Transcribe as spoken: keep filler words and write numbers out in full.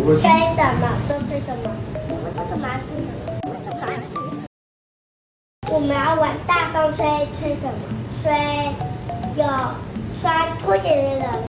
会吹什么？说吹什么？为什么要吹什么？为什么要吹？我们要玩大风吹，吹什么？吹有穿拖鞋的人。